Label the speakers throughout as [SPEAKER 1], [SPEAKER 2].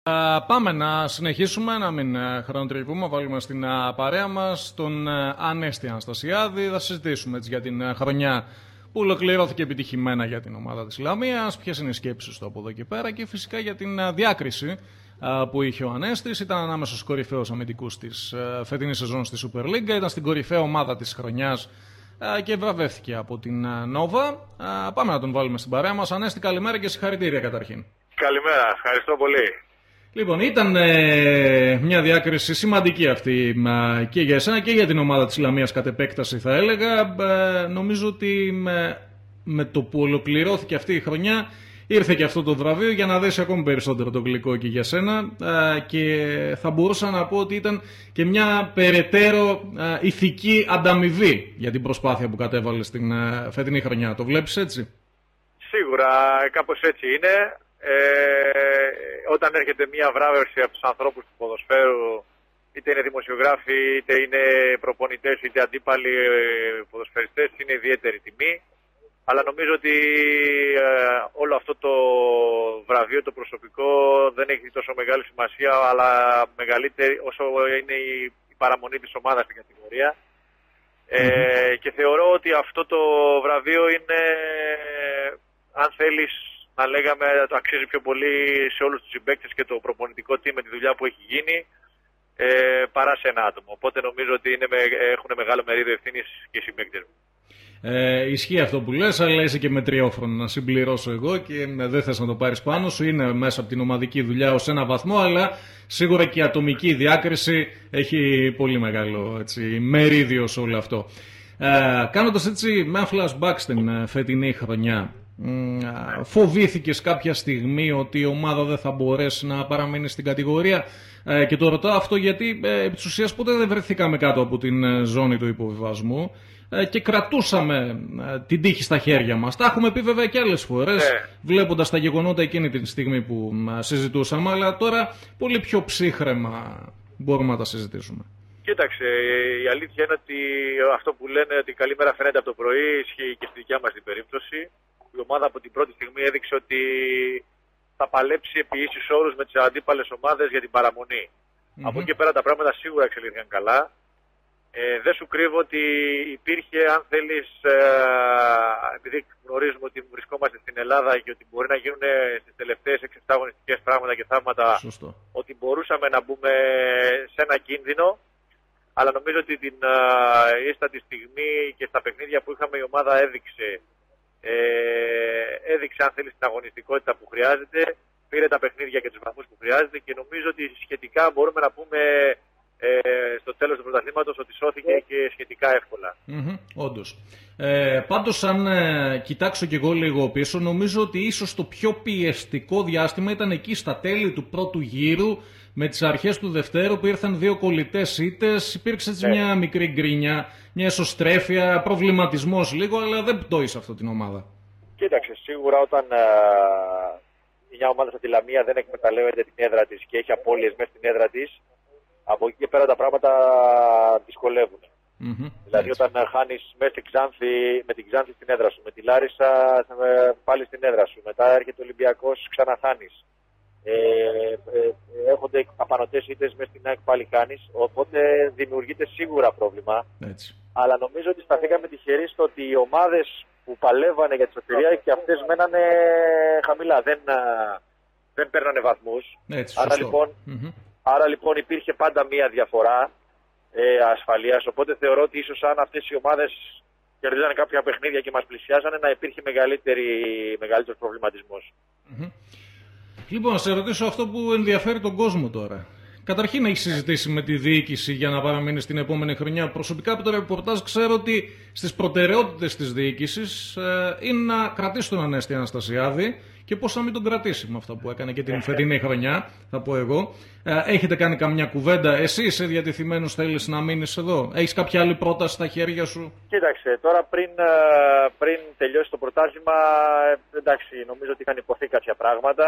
[SPEAKER 1] Πάμε να συνεχίσουμε, να μην χρονοτριβούμε, βάλουμε στην παρέα μας τον Ανέστη Αναστασιάδη. Θα συζητήσουμε έτσι για την χρονιά που ολοκληρώθηκε επιτυχημένα για την ομάδα της Λαμίας, ποιες είναι οι σκέψεις του από εδώ και πέρα και φυσικά για την διάκριση που είχε ο Ανέστης. Ήταν ανάμεσα στους κορυφαίους αμυντικούς της φετινής σεζόν στη Super League, ήταν στην κορυφαία ομάδα της χρονιάς και βραβεύτηκε από την Nova. Πάμε να τον βάλουμε στην παρέα μας. Ανέστη, καλημέρα και συγχαρητήρια καταρχήν.
[SPEAKER 2] Καλημέρα, ευχαριστώ πολύ.
[SPEAKER 1] Λοιπόν, ήταν μια διάκριση σημαντική αυτή και για εσένα και για την ομάδα της Λαμίας κατ' επέκταση θα έλεγα. Νομίζω ότι με το που ολοκληρώθηκε αυτή η χρονιά ήρθε και αυτό το βραβείο για να δέσει ακόμη περισσότερο το γλυκό και για σένα και θα μπορούσα να πω ότι ήταν και μια περαιτέρω ηθική ανταμοιβή για την προσπάθεια που κατέβαλε στην φετινή χρονιά. Το βλέπεις έτσι?
[SPEAKER 2] Σίγουρα κάπως έτσι είναι. Όταν έρχεται μια βράβευση από τους ανθρώπους του ποδοσφαίρου, είτε είναι δημοσιογράφοι, είτε είναι προπονητές, είτε αντίπαλοι ποδοσφαιριστές, είναι ιδιαίτερη τιμή. Αλλά νομίζω ότι όλο αυτό το βραβείο, το προσωπικό, δεν έχει τόσο μεγάλη σημασία, αλλά μεγαλύτερη όσο είναι η παραμονή της ομάδας στην κατηγορία. Και θεωρώ ότι αυτό το βραβείο είναι, αν θέλεις, να λέγαμε, το αξίζει πιο πολύ σε όλους τους συμπαίκτες και το προπονητικό team με τη δουλειά που έχει γίνει παρά σε ένα άτομο. Οπότε νομίζω ότι έχουν μεγάλο μερίδιο ευθύνης και οι συμπαίκτες μου.
[SPEAKER 1] Ισχύει αυτό που λες, αλλά είσαι και μετριόφρονο να συμπληρώσω εγώ και δεν θες να το πάρεις πάνω σου. Είναι μέσα από την ομαδική δουλειά ως ένα βαθμό, αλλά σίγουρα και η ατομική διάκριση έχει πολύ μεγάλο μερίδιο σε όλο αυτό. Κάνοντας έτσι με ένα flashback στην φετινή χρονιά, φοβήθηκες κάποια στιγμή ότι η ομάδα δεν θα μπορέσει να παραμείνει στην κατηγορία? Και το ρωτάω αυτό γιατί επί της ουσίας ποτέ δεν βρεθήκαμε κάτω από την ζώνη του υποβιβασμού και κρατούσαμε την τύχη στα χέρια μας. Τα έχουμε πει βέβαια και άλλες φορές, βλέποντας τα γεγονότα εκείνη τη στιγμή που συζητούσαμε, αλλά τώρα πολύ πιο ψύχραιμα μπορούμε να τα συζητήσουμε.
[SPEAKER 2] Κοίταξε, η αλήθεια είναι ότι αυτό που λένε ότι καλή μέρα φαίνεται από το πρωί ισχύει και στη δικιά μας την περίπτωση. Η ομάδα από την πρώτη στιγμή έδειξε ότι θα παλέψει επί ίσους όρους με τις αντίπαλες ομάδες για την παραμονή. Από εκεί πέρα τα πράγματα σίγουρα εξελίχθηκαν καλά. Δεν σου κρύβω ότι υπήρχε, αν θέλεις, επειδή γνωρίζουμε ότι βρισκόμαστε στην Ελλάδα και ότι μπορεί να γίνουν στις τελευταίες 6-7 αγωνιστικές πράγματα και θαύματα, ότι μπορούσαμε να μπούμε σε ένα κίνδυνο. Αλλά νομίζω ότι την ίστατη στιγμή και στα παιχνίδια που είχαμε η ομάδα έδειξε, αν θέλεις, την αγωνιστικότητα που χρειάζεται, πήρε τα παιχνίδια και τους βαθμούς που χρειάζεται και νομίζω ότι σχετικά μπορούμε να πούμε στο τέλος του πρωταθλήματος ότι σώθηκε και σχετικά εύκολα.
[SPEAKER 1] Όντως. Πάντως, αν κοιτάξω κι εγώ λίγο πίσω, νομίζω ότι ίσως το πιο πιεστικό διάστημα ήταν εκεί στα τέλη του πρώτου γύρου, με τις αρχές του δευτέρου που ήρθαν δύο κολλητές ήττες, υπήρξε έτσι μια μικρή γκρίνια, μια εσωστρέφεια, προβληματισμός λίγο, αλλά δεν πτώησε αυτό την ομάδα.
[SPEAKER 2] Κοίταξε, σίγουρα όταν μια ομάδα σαν τη Λαμία δεν εκμεταλλεύεται την έδρα της και έχει απώλειες μέσα στην έδρα της, από εκεί και πέρα τα πράγματα δυσκολεύουν. Δηλαδή όταν χάνεις μέσα στην Ξάνθη, με την Ξάνθη στην έδρα σου, με τη Λάρισα πάλι στην έδρα σου, μετά έρχεται ο Ολυμπιακός, ξαναχάνεις. Έχονται απανωτές ήττες μέσα στην ΑΕΚ, πάλι χάνεις, οπότε δημιουργείται σίγουρα πρόβλημα.
[SPEAKER 1] Έτσι.
[SPEAKER 2] Αλλά νομίζω ότι σταθήκαμε τυχεροί στο ότι οι ομάδες που παλεύανε για τη σωτηρία και αυτές μένανε χαμηλά, δεν παίρνανε βαθμούς.
[SPEAKER 1] Έτσι,
[SPEAKER 2] άρα λοιπόν υπήρχε πάντα μία διαφορά ασφαλείας, οπότε θεωρώ ότι ίσως αν αυτές οι ομάδες κερδίζανε κάποια παιχνίδια και μας πλησιάζανε, να υπήρχε μεγαλύτερος προβληματισμός.
[SPEAKER 1] Λοιπόν, να σε ρωτήσω αυτό που ενδιαφέρει τον κόσμο τώρα. Καταρχήν, έχει συζητήσει με τη διοίκηση για να παραμείνει στην επόμενη χρονιά? Προσωπικά από το ρεπορτάζ ξέρω ότι στις προτεραιότητες της διοίκησης είναι να κρατήσει τον Ανέστη Αναστασιάδη και πώς να μην τον κρατήσει με αυτά που έκανε και την φετινή χρονιά, θα πω εγώ. Έχετε κάνει καμιά κουβέντα? Εσύ είσαι διατεθειμένος, θέλεις να μείνεις εδώ? Έχεις κάποια άλλη πρόταση στα χέρια σου?
[SPEAKER 2] Κοίταξε, τώρα πριν τελειώσει το πρωτάθλημα, εντάξει, νομίζω ότι είχαν υποθεί κάποια πράγματα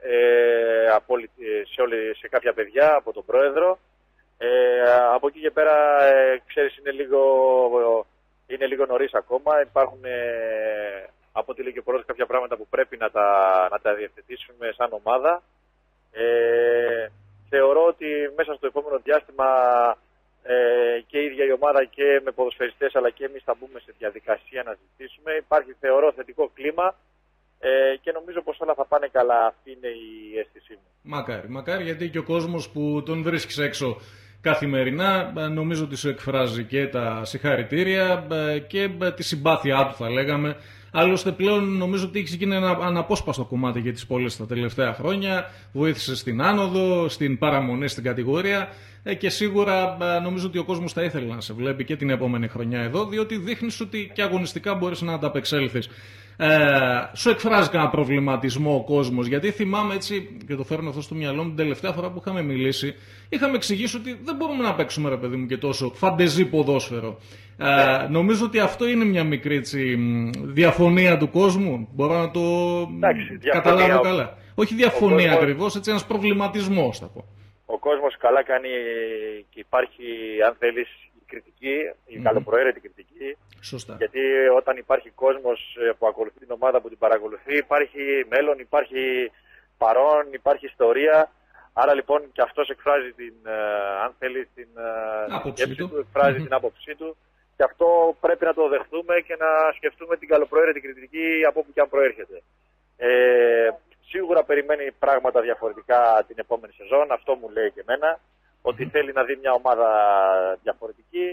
[SPEAKER 2] σε κάποια παιδιά από τον πρόεδρο. Από εκεί και πέρα, ξέρεις, είναι λίγο νωρίς ακόμα. Υπάρχουν από ό,τι λέει και ο πρόεδρος κάποια πράγματα που πρέπει να τα διευθετήσουμε σαν ομάδα. Θεωρώ ότι μέσα στο επόμενο διάστημα και η ίδια η ομάδα και με ποδοσφαιριστές αλλά και εμείς θα μπούμε σε διαδικασία να ζητήσουμε. Υπάρχει, θεωρώ, θετικό κλίμα και νομίζω πως όλα θα πάνε καλά. Αυτή είναι η αίσθησή μου.
[SPEAKER 1] Μακάρι, γιατί και ο κόσμος που τον βρίσκεις έξω καθημερινά νομίζω ότι σου εκφράζει και τα συγχαρητήρια και τη συμπάθειά του, θα λέγαμε. Άλλωστε πλέον νομίζω ότι έχει γίνει ένα αναπόσπαστο κομμάτι για τις πόλεις τα τελευταία χρόνια. Βοήθησε στην άνοδο, στην παραμονή στην κατηγορία και σίγουρα νομίζω ότι ο κόσμος θα ήθελε να σε βλέπει και την επόμενη χρονιά εδώ, διότι δείχνεις ότι και αγωνιστικά μπορείς να ανταπεξέλθεις. Σου εκφράζει κανένα προβληματισμό ο κόσμος? Γιατί θυμάμαι έτσι, και το φέρνω αυτό στο μυαλό μου, την τελευταία φορά που είχαμε μιλήσει, είχαμε εξηγήσει ότι δεν μπορούμε να παίξουμε, ρε παιδί μου, και τόσο φαντεζή ποδόσφαιρο. Νομίζω ότι αυτό είναι μια μικρή έτσι, διαφωνία του κόσμου. Μπορώ να το καταλάβω καλά. Όχι διαφωνία ακριβώς, έτσι ένας προβληματισμός θα πω.
[SPEAKER 2] Ο κόσμος καλά κάνει και υπάρχει, αν θέλεις, η κριτική, η καλοπροαίρετη κριτική.
[SPEAKER 1] Σωστά.
[SPEAKER 2] Γιατί όταν υπάρχει κόσμος που ακολουθεί την ομάδα, που την παρακολουθεί, υπάρχει μέλλον, υπάρχει παρόν, υπάρχει ιστορία. Άρα λοιπόν και αυτός εκφράζει την, αν θέλει, την σκέψη του, εκφράζει την άποψή του. Και αυτό πρέπει να το δεχτούμε και να σκεφτούμε την καλοπροαίρετη κριτική από όπου και αν προέρχεται. Σίγουρα περιμένει πράγματα διαφορετικά την επόμενη σεζόν. Αυτό μου λέει και εμένα. Ότι θέλει να δει μια ομάδα διαφορετική.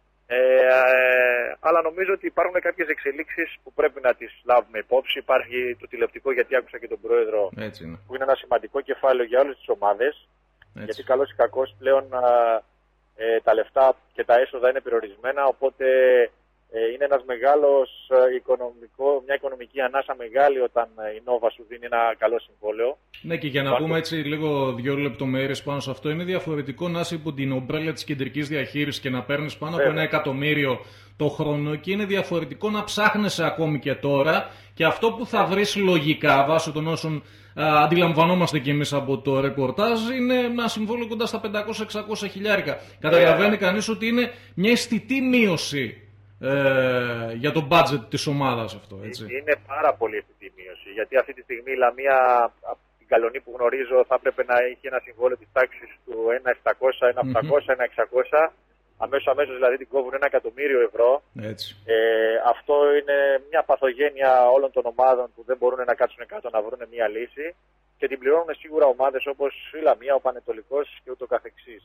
[SPEAKER 2] Αλλά νομίζω ότι υπάρχουν κάποιες εξελίξεις που πρέπει να τις λάβουμε υπόψη. Υπάρχει το τηλεοπτικό, γιατί άκουσα και τον πρόεδρο, που είναι ένα σημαντικό κεφάλαιο για όλες τις ομάδες. Γιατί καλώς ή κακώς πλέον τα λεφτά και τα έσοδα είναι περιορισμένα, οπότε είναι ένας μεγάλος μια οικονομική ανάσα μεγάλη όταν η Νόβα σου δίνει ένα καλό συμβόλαιο.
[SPEAKER 1] Ναι, και για να πούμε έτσι λίγο δύο λεπτομέρειες πάνω σε αυτό, είναι διαφορετικό να είσαι υπό την ομπρέλα της κεντρικής διαχείρισης και να παίρνεις πάνω από 1 εκατομμύριο το χρόνο, και είναι διαφορετικό να ψάχνεσαι ακόμη και τώρα, και αυτό που θα βρεις λογικά βάσει των όσων αντιλαμβανόμαστε και εμείς από το ρεπορτάζ είναι ένα συμβόλαιο κοντά στα 500-600 χιλιάρικα. Καταλαβαίνει κανείς ότι είναι μια αισθητή μείωση για το budget της ομάδας αυτό, έτσι.
[SPEAKER 2] Είναι πάρα πολύ αισθητή μείωση, γιατί αυτή τη στιγμή η Λαμία, από την Καλονή που γνωρίζω, θα έπρεπε να έχει ένα συμβόλαιο της τάξης του 1.700, 1.800, 1.600. Αμέσως δηλαδή την κόβουν 1 εκατομμύριο ευρώ.
[SPEAKER 1] Έτσι.
[SPEAKER 2] Αυτό είναι μια παθογένεια όλων των ομάδων που δεν μπορούν να κάτσουν κάτω να βρουν μια λύση, και την πληρώνουν σίγουρα ομάδες όπως η Λαμία, ο Πανετολικός και ούτω καθεξής.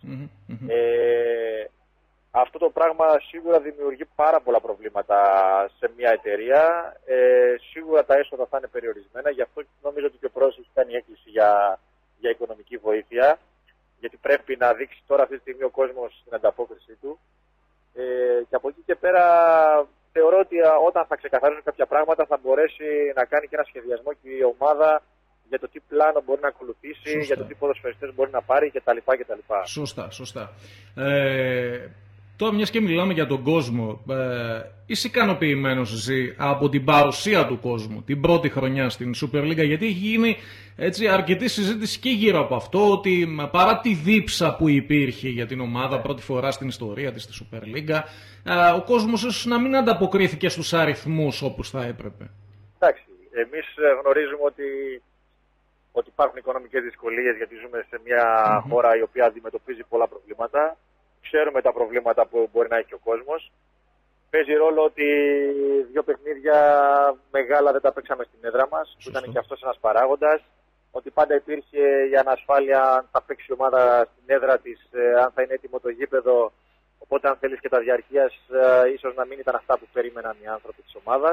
[SPEAKER 2] Αυτό το πράγμα σίγουρα δημιουργεί πάρα πολλά προβλήματα σε μια εταιρεία. Σίγουρα τα έσοδα θα είναι περιορισμένα, γι' αυτό νομίζω ότι και ο πρόεδρος έχει κάνει έκκληση για οικονομική βοήθεια. Γιατί πρέπει να δείξει τώρα αυτή τη στιγμή ο κόσμος την ανταπόκρισή του. Και από εκεί και πέρα θεωρώ ότι όταν θα ξεκαθαρίσουν κάποια πράγματα θα μπορέσει να κάνει και ένα σχεδιασμό και η ομάδα για το τι πλάνο μπορεί να ακολουθήσει, για το τι ποδοσφαιριστές μπορεί να πάρει κτλ.
[SPEAKER 1] Σωστά. Τώρα, μιας και μιλάμε για τον κόσμο, είσαι ικανοποιημένος εσύ από την παρουσία του κόσμου την πρώτη χρονιά στην Super League? Γιατί έχει γίνει έτσι αρκετή συζήτηση και γύρω από αυτό, ότι παρά τη δίψα που υπήρχε για την ομάδα πρώτη φορά στην ιστορία της στη Super League, ο κόσμος ίσως να μην ανταποκρίθηκε στους αριθμούς όπως θα έπρεπε.
[SPEAKER 2] Εντάξει, εμείς γνωρίζουμε ότι υπάρχουν οικονομικές δυσκολίες, γιατί ζούμε σε μια χώρα η οποία αντιμετωπίζει πολλά προβλήματα. Ξέρουμε τα προβλήματα που μπορεί να έχει ο κόσμος. Παίζει ρόλο ότι 2 παιχνίδια μεγάλα δεν τα παίξαμε στην έδρα μας, που ήταν και αυτός ένας παράγοντας. Ότι πάντα υπήρχε η ανασφάλεια αν θα παίξει η ομάδα στην έδρα της, αν θα είναι έτοιμο το γήπεδο. Οπότε, αν θέλεις, και τα διαρκείας ίσως να μην ήταν αυτά που περίμεναν οι άνθρωποι της ομάδας.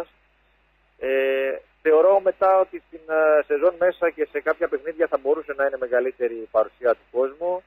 [SPEAKER 2] Θεωρώ μετά ότι στην σεζόν μέσα και σε κάποια παιχνίδια θα μπορούσε να είναι μεγαλύτερη η παρουσία του κόσμου.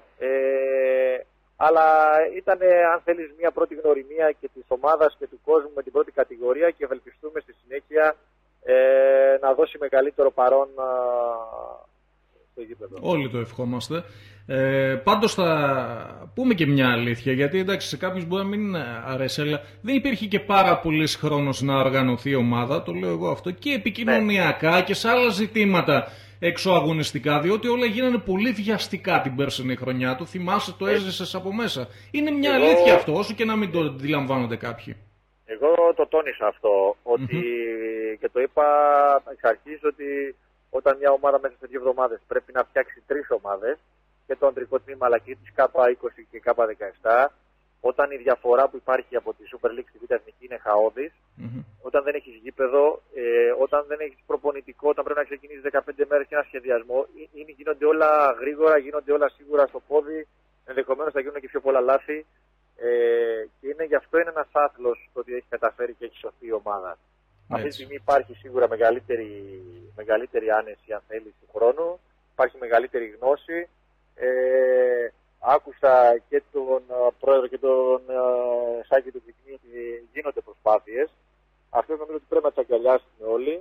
[SPEAKER 2] Αλλά ήταν, αν θέλεις, μια πρώτη γνωριμία και της ομάδας και του κόσμου με την πρώτη κατηγορία, και ευελπιστούμε στη συνέχεια να δώσει μεγαλύτερο παρόν στο γήπεδο.
[SPEAKER 1] Όλοι το ευχόμαστε. Πάντως θα πούμε και μια αλήθεια, γιατί εντάξει, σε κάποιους μπορεί να μην αρέσει, αλλά δεν υπήρχε και πάρα πολύς χρόνος να οργανωθεί η ομάδα, το λέω εγώ αυτό, και επικοινωνιακά και σε άλλα ζητήματα εξωαγωνιστικά, διότι όλα γίνανε πολύ βιαστικά την περσινή χρονιά. Το θυμάσαι, το έζησες από μέσα. Είναι μια αλήθεια αυτό, όσο και να μην το αντιλαμβάνονται κάποιοι.
[SPEAKER 2] Εγώ το τόνισα αυτό, ότι και το είπα εξ αρχής, ότι όταν μια ομάδα μέσα σε 2 εβδομάδες πρέπει να φτιάξει 3 ομάδες, και το αντρικό τμήμα αλλά και της K20 και K17, όταν η διαφορά που υπάρχει από τη Super League στη Β' Εθνική είναι χαόδης, όταν δεν έχεις γήπεδο, όταν δεν έχεις προπονητικό, όταν πρέπει να ξεκινήσεις 15 μέρες και ένα σχεδιασμό, γίνονται όλα γρήγορα, γίνονται όλα σίγουρα στο πόδι, ενδεχομένως θα γίνουν και πιο πολλά λάθη. Και γι' αυτό είναι ένας άθλος το ότι έχει καταφέρει και έχει σωθεί η ομάδα. Αυτή τη στιγμή υπάρχει σίγουρα μεγαλύτερη άνεση, αν θέλει, του χρόνου, υπάρχει μεγαλύτερη γνώση. Άκουσα και τον πρόεδρο και τον Σάκη του Πυκνή ότι γίνονται προσπάθειες. Αυτό νομίζω ότι πρέπει να τσακαλιάσουμε όλοι.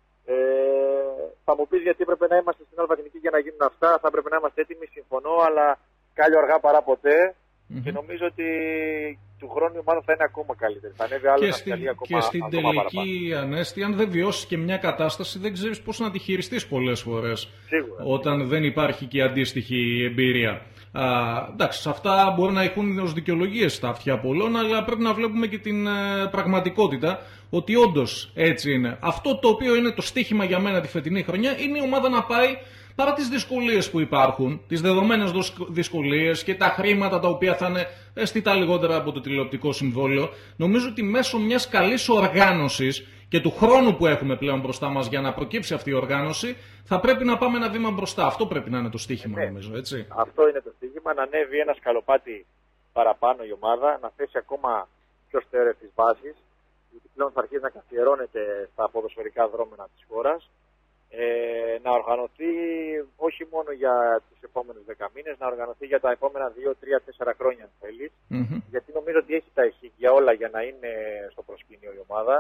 [SPEAKER 2] Θα μου πεις γιατί έπρεπε να είμαστε στην Αλφα Εθνική για να γίνουν αυτά. Θα έπρεπε να είμαστε έτοιμοι, συμφωνώ, αλλά κάλλιο αργά παρά ποτέ. Και νομίζω ότι του χρόνου η ομάδα θα είναι ακόμα καλύτερη. Θα ανέβει άλλο
[SPEAKER 1] και στην τελική, Ανέστη, αν δεν βιώσεις και μια κατάσταση, δεν ξέρεις πώς να τη χειριστείς πολλές φορές.
[SPEAKER 2] Σίγουρα.
[SPEAKER 1] Όταν δεν υπάρχει και αντίστοιχη εμπειρία. Εντάξει, αυτά μπορεί να έχουν ως δικαιολογίες στα αυτιά πολλών, αλλά πρέπει να βλέπουμε και την πραγματικότητα ότι όντως έτσι είναι. Αυτό το οποίο είναι το στίχημα για μένα τη φετινή χρονιά είναι η ομάδα να πάει, παρά τις δυσκολίες που υπάρχουν, τις δεδομένες δυσκολίες και τα χρήματα τα οποία θα είναι αισθητά λιγότερα από το τηλεοπτικό συμβόλαιο, νομίζω ότι μέσω μιας καλής οργάνωσης και του χρόνου που έχουμε πλέον μπροστά μας για να προκύψει αυτή η οργάνωση, θα πρέπει να πάμε ένα βήμα μπροστά. Αυτό πρέπει να είναι το στίχημα, νομίζω, έτσι.
[SPEAKER 2] Αυτό είναι το στίχημα, να ανέβει ένα σκαλοπάτι παραπάνω η ομάδα, να θέσει ακόμα πιο στέρεες τις βάσεις, γιατί πλέον θα αρχίσει να καθιερώνεται στα ποδοσφαιρικά δρόμενα της χώρας. Να οργανωθεί όχι μόνο για τους επόμενους 10 μήνες, να οργανωθεί για τα επόμενα 2, 3, 4 χρόνια, αν θέλεις. Γιατί νομίζω ότι έχει τα εχέγγυα όλα για να είναι στο προσκήνιο η ομάδα.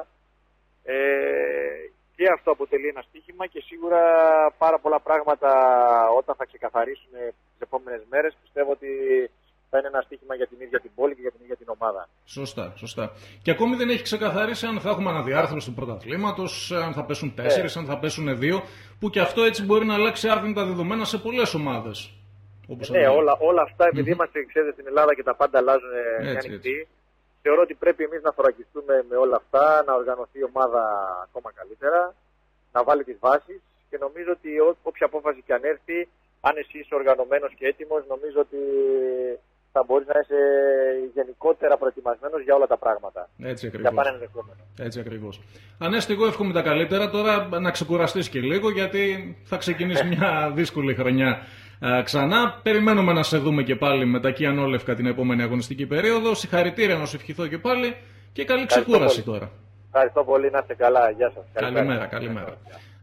[SPEAKER 2] Και αυτό αποτελεί ένα στίχημα και σίγουρα πάρα πολλά πράγματα όταν θα ξεκαθαρίσουν τις επόμενες μέρες, πιστεύω ότι θα είναι ένα στίχημα για την ίδια την πόλη και για την ίδια την ομάδα.
[SPEAKER 1] Σωστά, σωστά. Και ακόμη δεν έχει ξεκαθαρίσει αν θα έχουμε αναδιάρθρωση του πρωταθλήματος, αν θα πέσουν 4, αν θα πέσουν 2, που και αυτό έτσι μπορεί να αλλάξει άρδιντα δεδομένα σε πολλές ομάδες.
[SPEAKER 2] Όλα αυτά, επειδή είμαστε, ξέρετε, στην Ελλάδα και τα πάντα αλλάζουν ανοιχτή, θεωρώ ότι πρέπει εμείς να θωρακιστούμε με όλα αυτά, να οργανωθεί η ομάδα ακόμα καλύτερα, να βάλει τις βάσεις και νομίζω ότι όποια απόφαση και αν έρθει, αν εσύ είσαι οργανωμένος και έτοιμος, νομίζω ότι θα μπορείς να είσαι γενικότερα προετοιμασμένος για όλα τα πράγματα.
[SPEAKER 1] Έτσι ακριβώς.
[SPEAKER 2] Για πάνε ενδεχόμενο.
[SPEAKER 1] Έτσι ακριβώς. Ανέστη, εγώ εύχομαι τα καλύτερα. Τώρα να ξεκουραστείς και λίγο, γιατί θα ξεκινήσει μια δύσκολη χρονιά ξανά. Περιμένουμε να σε δούμε και πάλι με τα Κιανόλευκα την επόμενη αγωνιστική περίοδο. Συγχαρητήρια, να σου ευχηθώ και πάλι και καλή ξεκούραση τώρα.
[SPEAKER 2] Ευχαριστώ πολύ, να είστε καλά. Γεια σας.
[SPEAKER 1] Καλημέρα.